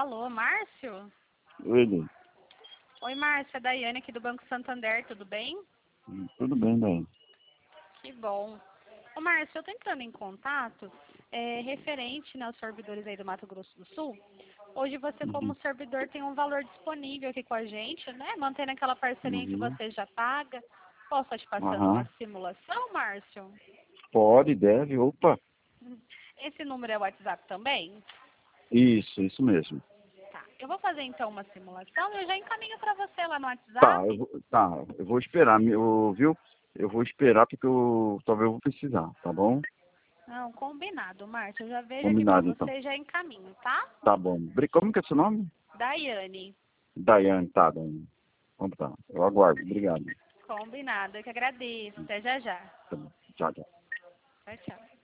Alô, Márcio? Ele. Oi, Márcio, é a Daiane aqui do Banco Santander, tudo bem? Tudo bem, daí. Que bom. Ô, Márcio, eu tô entrando em contato referente, né, aos servidores aí do Mato Grosso do Sul. Hoje você, como servidor, tem um valor disponível aqui com a gente, né? Mantendo aquela parcelinha que você já paga. Posso te passando uma simulação, Márcio? Pode, deve, opa. Esse número é o WhatsApp também? Isso mesmo. Tá. Eu vou fazer então uma simulação e eu já encaminho para você lá no Tá, WhatsApp. eu vou esperar, viu? Eu vou esperar porque talvez eu vou precisar, tá bom? Não, combinado, Márcio. Eu já vejo aqui para Combinado, então. você e já encaminho, tá? Tá bom. Como que é seu nome? Daiane. Daiane, tá, Daiane. Então tá, eu aguardo. Obrigado. Combinado. Eu que agradeço. Até já já. Tá bom. Tchau, tchau. Tchau, tchau.